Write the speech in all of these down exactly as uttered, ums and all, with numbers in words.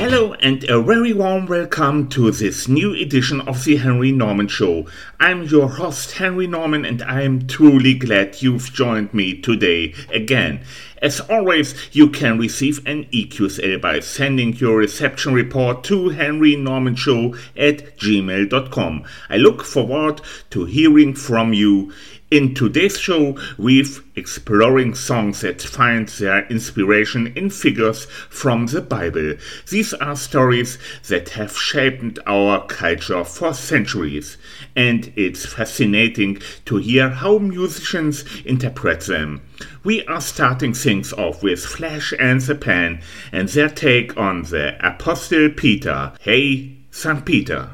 Hello and a very warm welcome to this new edition of the Henry Norman Show. I'm your host Henry Norman and I'm truly glad you've joined me today again. As always, you can receive an E Q S L by sending your reception report to henry norman show at gmail dot com. I look forward to hearing from you. In today's show, we're exploring songs that find their inspiration in figures from the Bible. These are stories that have shaped our culture for centuries, and it's fascinating to hear how musicians interpret them. We are starting things off with Flash and the Pan and their take on the Apostle Peter. Hey, Saint Peter.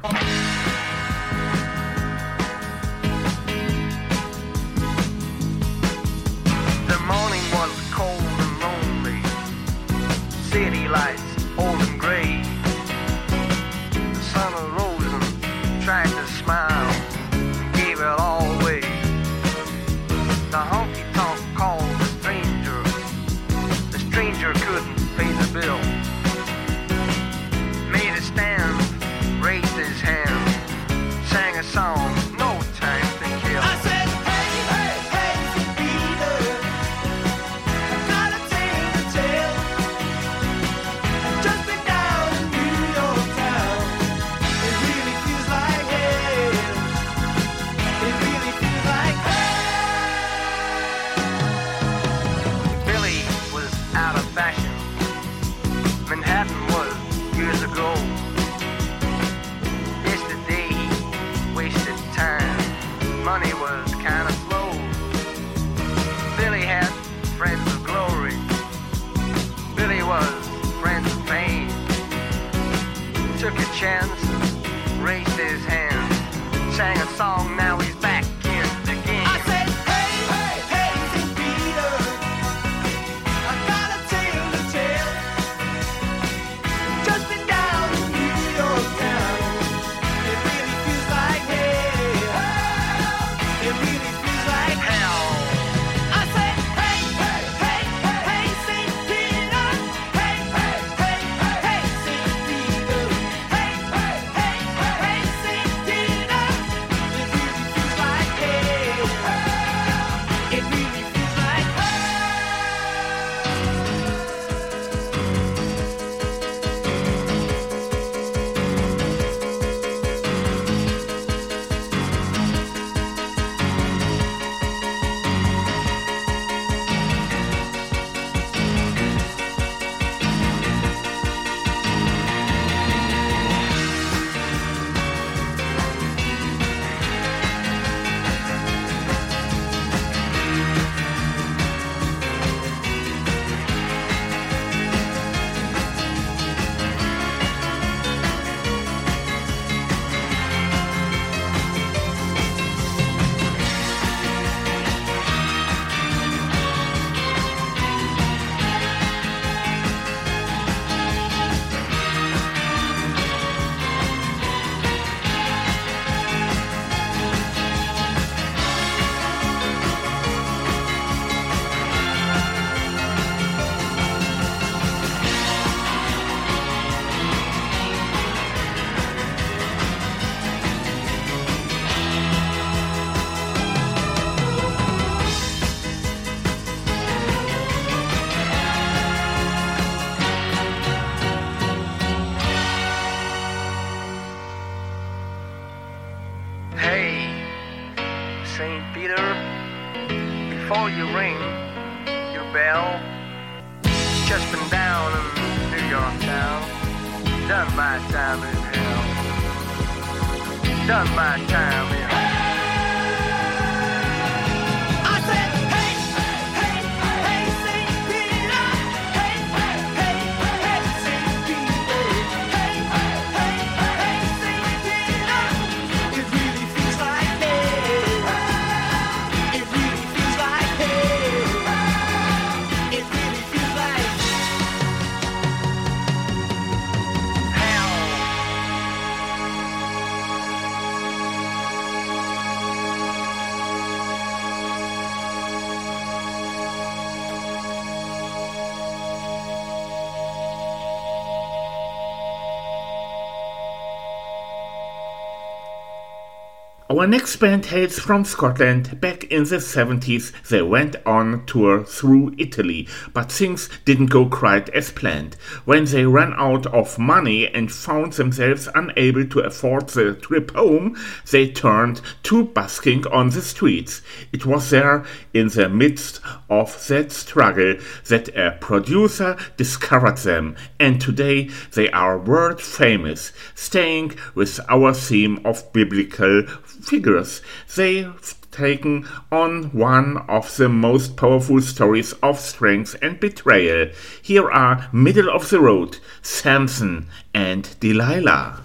Our next band hails from Scotland. Back in the seventies, they went on tour through Italy, but things didn't go quite as planned. When they ran out of money and found themselves unable to afford the trip home, they turned to busking on the streets. It was there, in the midst of that struggle, that a producer discovered them, and today they are world famous, staying with our theme of biblical figures. They've taken on one of the most powerful stories of strength and betrayal. Here are middle of the road, Samson and Delilah.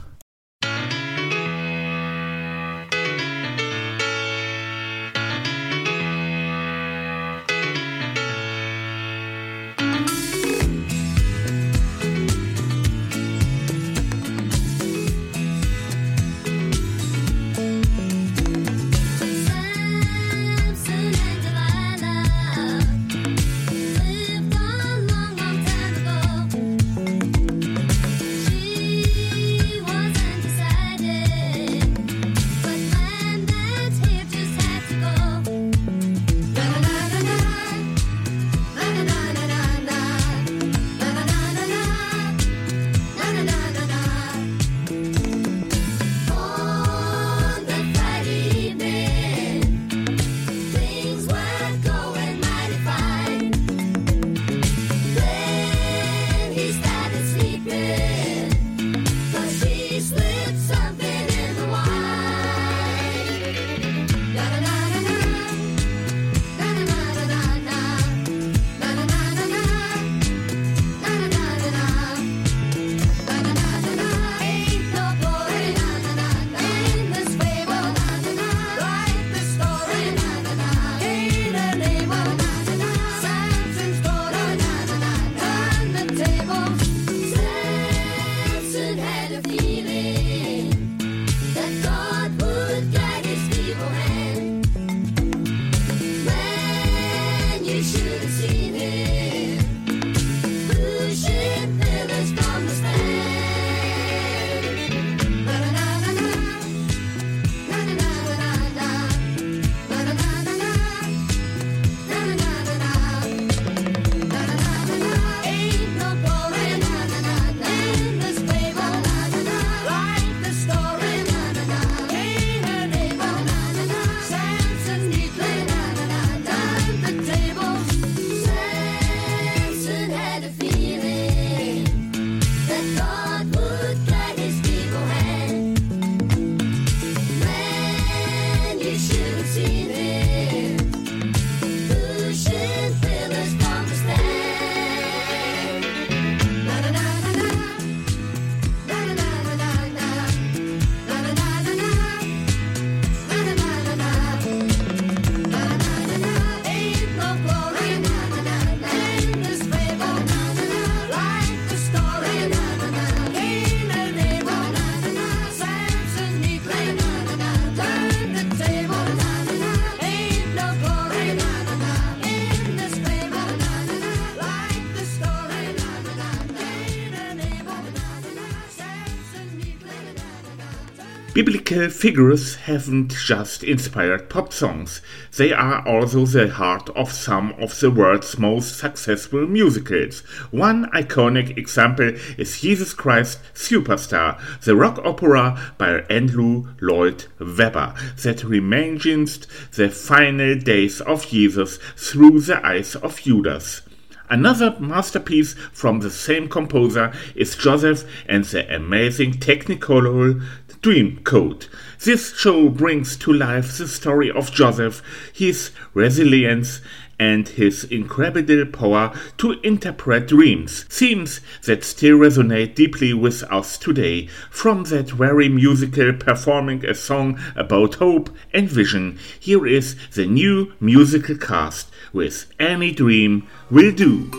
Biblical figures haven't just inspired pop songs, they are also the heart of some of the world's most successful musicals. One iconic example is Jesus Christ Superstar, the rock opera by Andrew Lloyd Webber that reimagines the final days of Jesus through the eyes of Judas. Another masterpiece from the same composer is Joseph and the Amazing Technicolor Dreamcoat. This show brings to life the story of Joseph, his resilience, and his incredible power to interpret dreams, themes that still resonate deeply with us today, from that very musical performing a song about hope and vision. Here is the new musical cast with Any Dream Will Do.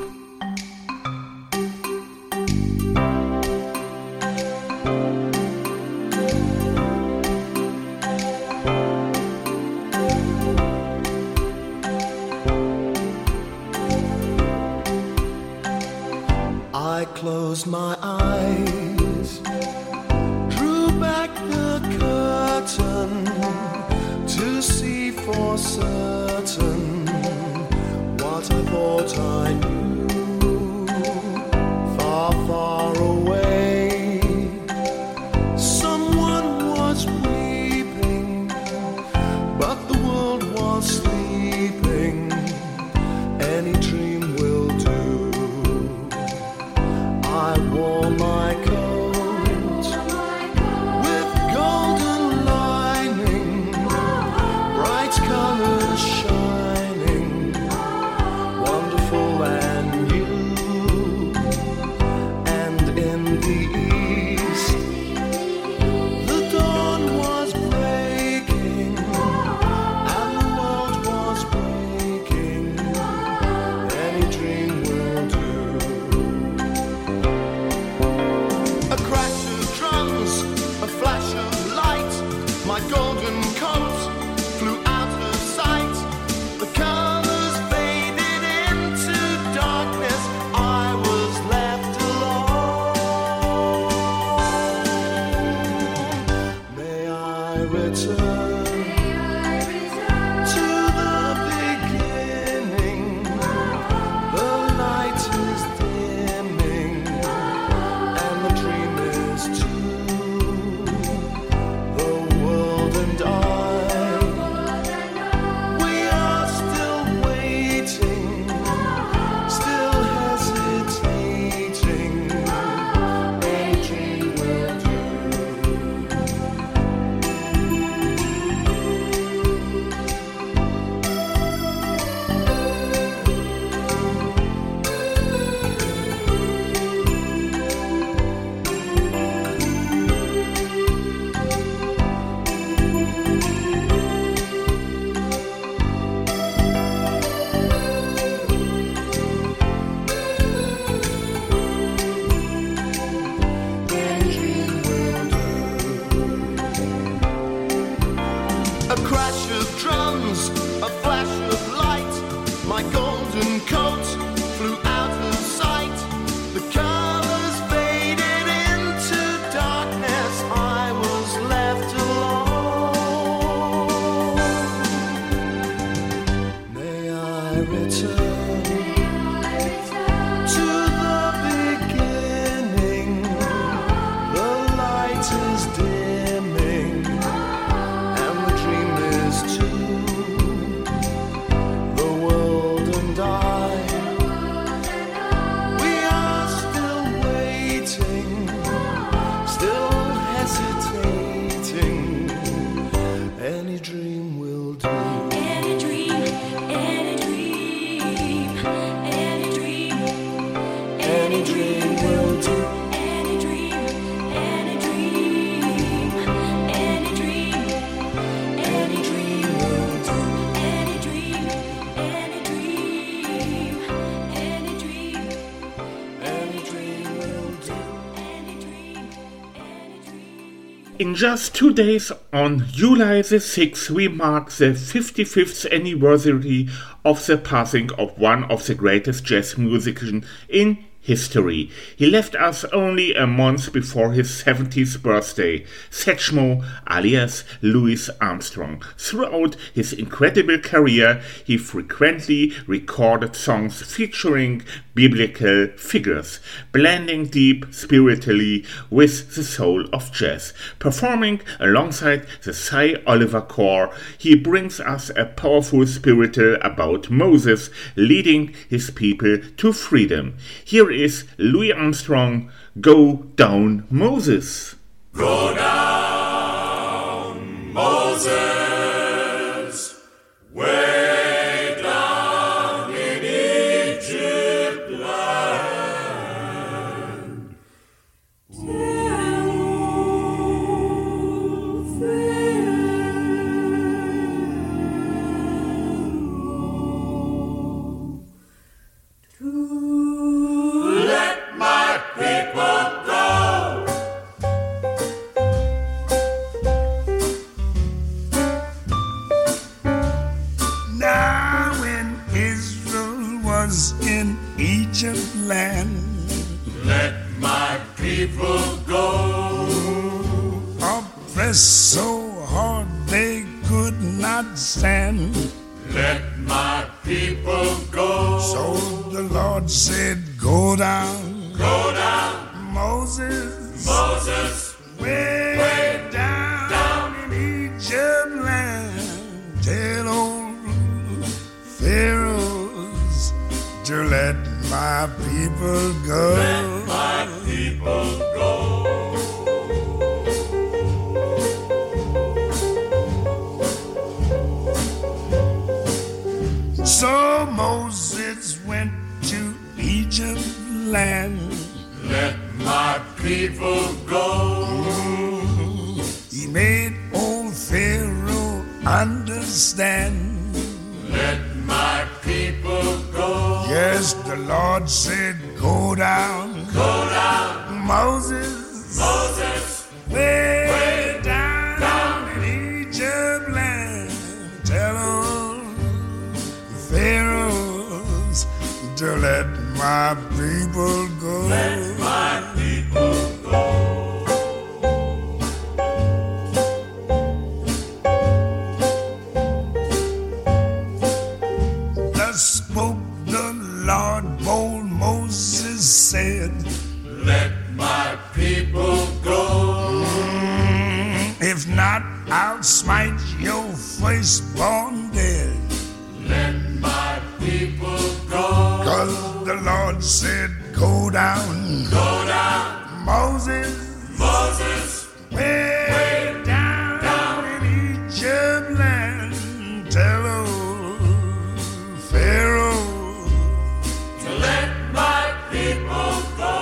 I closed my eyes, drew back the curtain, certain what I thought I knew. Far, far away, someone was weeping, but the world was sleeping. Any dream will do. I wore my coat with golden lining, bright colors shining, wonderful and new. And in the east, the dawn was breaking, and the world was breaking. Any dream will do. A crash of drums, a flash of light, my golden coat flew out of sight. The colors faded into darkness, I was left alone. May I return to the beginning. The light is dimming, and the dream is too. The world and I, we are still waiting, still hesitating. Any dream will do. Any dream will do. A crash of drums, a flash of light, my golden coat flew out of sight. The colors faded into darkness, I was left alone. May I return to the beginning. The light is dimming, and the dream is too. The world and I, we are still waiting, still hesitating. Any dream will do. Any dream, any dream, any dream, Any dream will do. any dream, any dream, any dream, any dream will do. Any dream, any dream, any dream, Any dream will do. any dream, any dream. In just two days, on July the sixth, we mark the fifty-fifth anniversary of the passing of one of the greatest jazz musicians in history. He left us only a month before his seventieth birthday, Satchmo alias Louis Armstrong. Throughout his incredible career, he frequently recorded songs featuring biblical figures, blending deep spiritually with the soul of jazz. Performing alongside the Cy Oliver Choir, he brings us a powerful spiritual about Moses leading his people to freedom. Here is Louis Armstrong, Go Down Moses. Go down, Moses, way down in Egypt land. Let my people go. Now when Israel was in Egypt land, Let my people go. oppressed so hard they could not stand, people go. So the Lord said, go down, Go down, Moses, Moses, way, way down, down. in Egypt land. Tell old Pharaohs to let my people go. Let my people go. So Moses went to Egypt land. Let my people go. He made old Pharaoh understand. Let my people go. Yes, the Lord said, go down, Go down, Moses, Moses, way, way down, down. in Egypt land. Tell old Pharaohs to let my people go. Let my people go. Thus spoke the Lord, bold Moses said, Let my people go. if not, I'll smite your firstborn dead. Let my people go. Cause the Lord said, go down, Go down, Moses, Moses, way, way down, down. in Egypt land. Tell old Pharaoh to let my people go.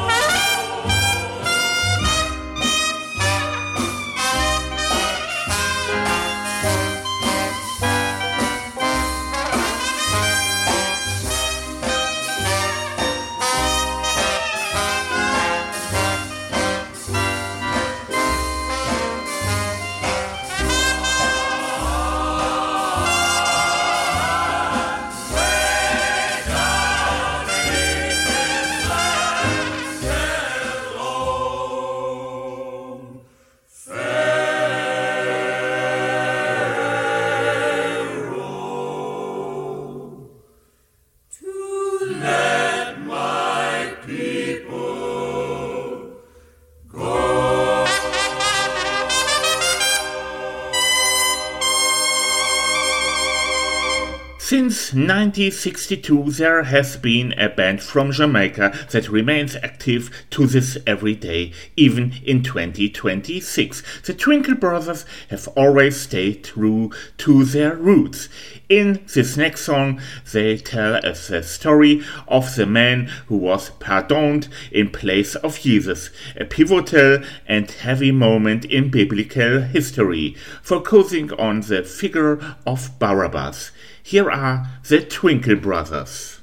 Since nineteen sixty-two there has been a band from Jamaica that remains active to this every day, even in twenty twenty-six. The Twinkle Brothers have always stayed true to their roots. In this next song they tell us the story of the man who was pardoned in place of Jesus, a pivotal and heavy moment in biblical history, focusing on the figure of Barabbas. Here are the Twinkle Brothers.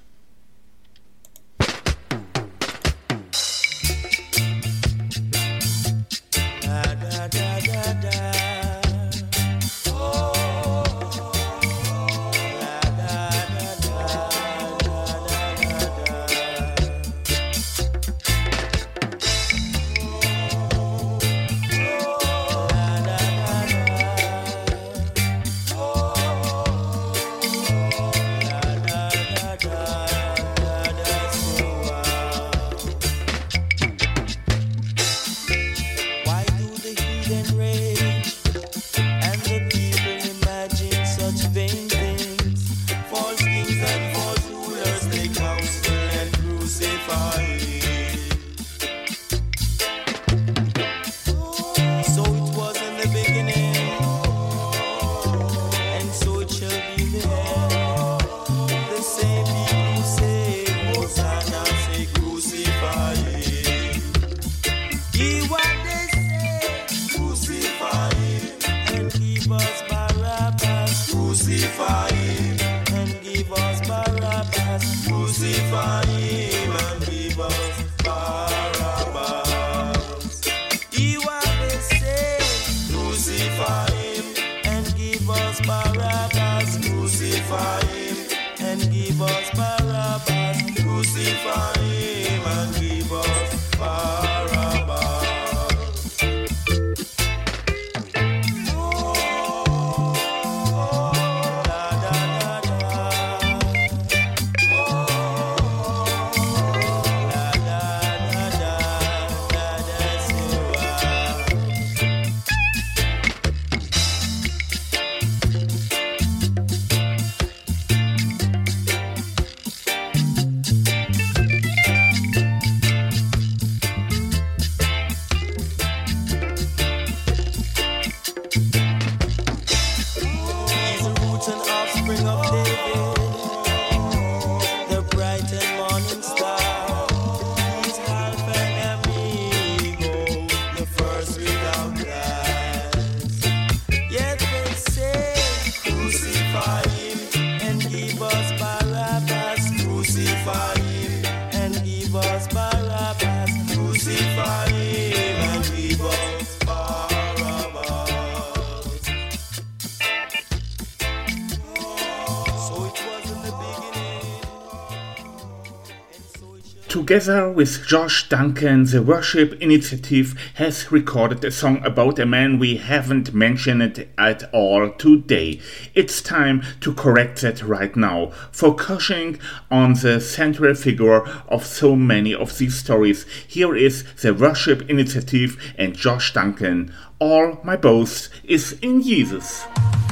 Together with Josh Duncan, the Worship Initiative has recorded a song about a man we haven't mentioned at all today. It's time to correct that right now, focusing on the central figure of so many of these stories. Here is the Worship Initiative and Josh Duncan. All my boast is in Jesus.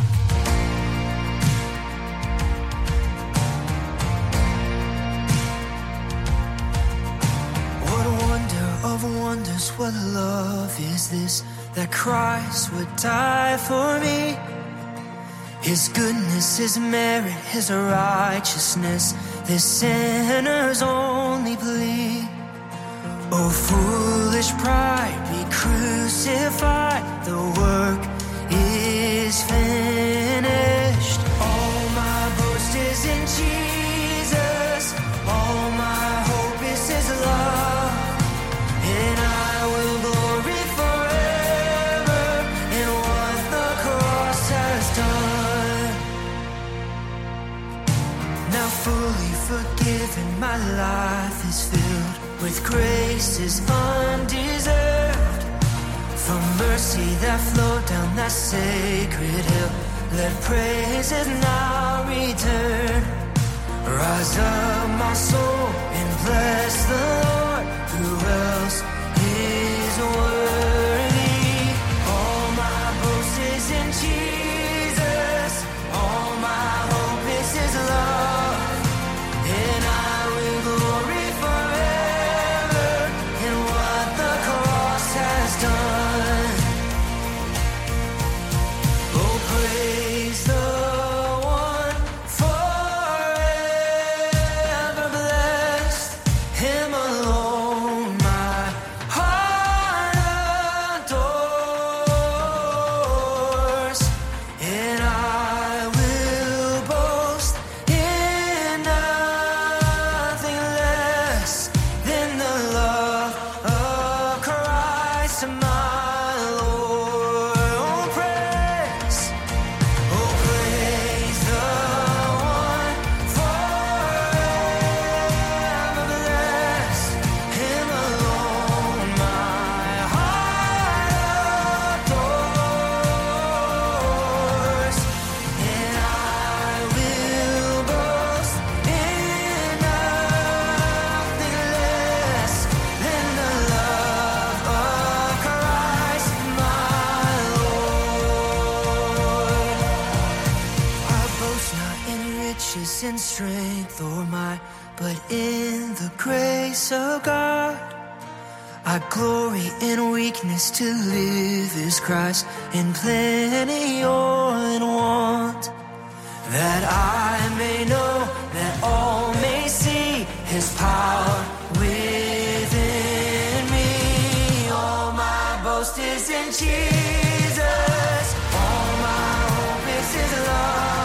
What love is this, that Christ would die for me? His goodness, His merit, His righteousness, this sinner's only plea. Oh, foolish pride, be crucified, the work is finished. All my boast is in Jesus, all my hope is His love. And I will glory forever in what the cross has done. Now fully forgiven, my life is filled with graces undeserved. From mercy that flowed down that sacred hill, let praises now return. Rise up, my soul, and bless the Lord. Who else is worthy? All my boast is in Jesus, all my hope is His love, and I will glory forever in what the cross has done. Oh, praise the one forever blessed, Him alone. In strength or might, but in the grace of God. I glory in weakness, to live is Christ, in plenty or in want, that I may know, that all may see His power within me. All my boast is in Jesus, all my hope is His love.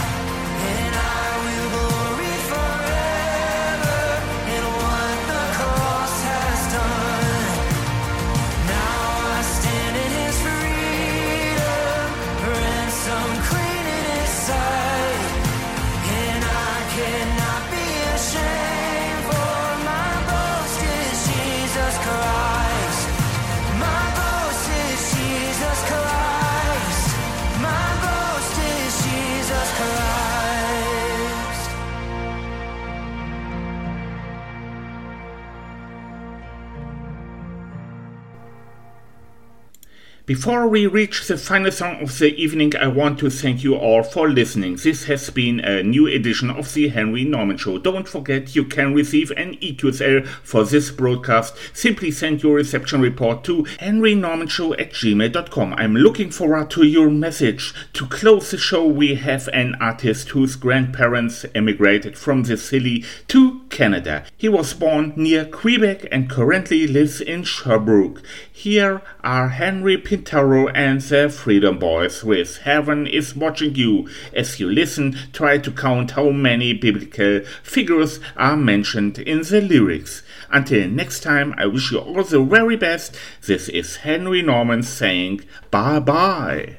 Before we reach the final song of the evening, I want to thank you all for listening. This has been a new edition of the Henry Norman Show. Don't forget you can receive an E Q S L for this broadcast. Simply send your reception report to henry norman show at gmail dot com. I'm looking forward to your message. To close the show, we have an artist whose grandparents emigrated from the city to Canada. He was born near Quebec and currently lives in Sherbrooke. Here are Henry Pintaro and the Freedom Boys with Heaven is Watching You. As you listen, try to count how many biblical figures are mentioned in the lyrics. Until next time, I wish you all the very best. This is Henry Norman saying bye-bye.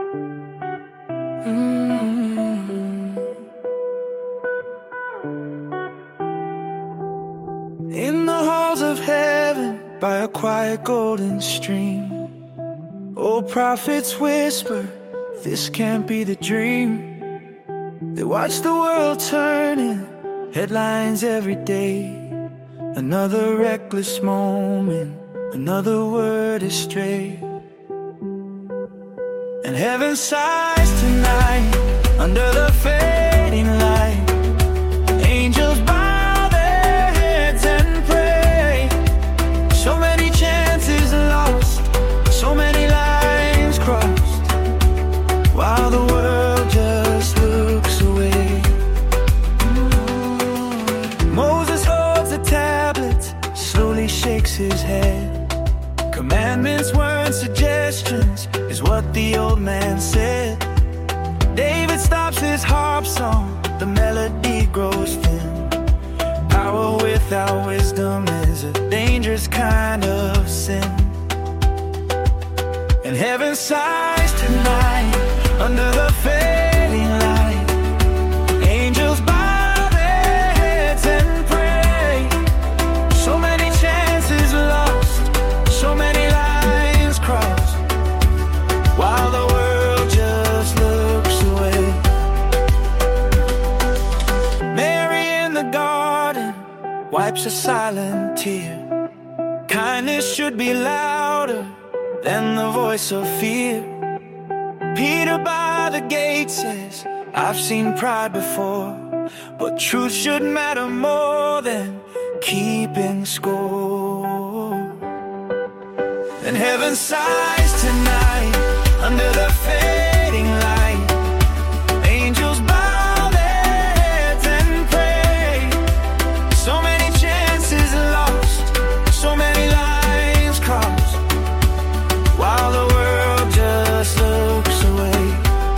Mm-hmm. by a quiet golden stream. Old prophets whisper, this can't be the dream. They watch the world turning, headlines every day. Another reckless moment, another word astray. And heaven sighs tonight under the fading light. Angels bow their heads and pray. So many chances lost, so many lines crossed, while the world just looks away. Moses holds the tablets, slowly shakes his head. Commandments weren't suggestions, is what the old man said. David stops his harp song, the melody grows thin. Power without wisdom is a dangerous kind of sin. And heaven sighs tonight under the fading light. Angels bow their heads and pray. So many chances lost, so many lines crossed, while the world just looks away. Mary in the garden wipes a silent tear. Kindness should be louder than the voice of fear. Peter by the gate says, I've seen pride before, but truth should matter more than keeping score. And heaven sighs tonight under the fading light. Angels bow their heads and pray. So many chances lost, so many lines crossed, while the world just looks away.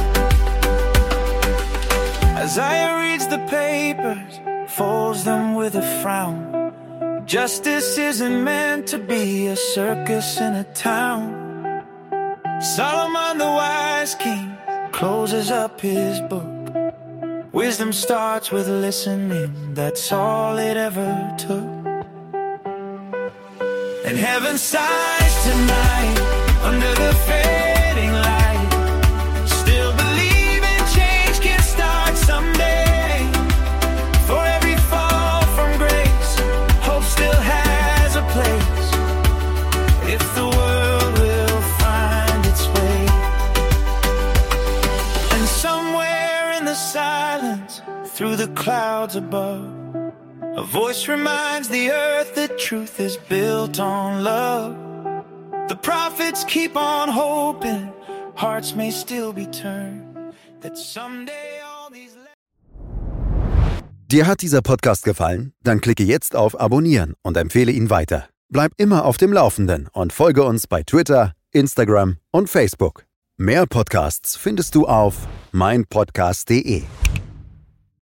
Isaiah reads the papers, folds them with a frown. Justice isn't meant to be a circus in a town. Solomon the wise king closes up his book. Wisdom starts with listening, that's all it ever took. And heaven sighs tonight under the fading light. Still believing change can start someday. For every fall from grace, hope still has a place. If the world will find its way. And somewhere in the silence, through the clouds above, a voice reminds the earth that truth is built on love. The prophets keep on hoping, hearts may still be turned, that someday all these... Dir hat dieser Podcast gefallen? Dann klicke jetzt auf Abonnieren und empfehle ihn weiter. Bleib immer auf dem Laufenden und folge uns bei Twitter, Instagram und Facebook. Mehr Podcasts findest du auf mein podcast punkt de.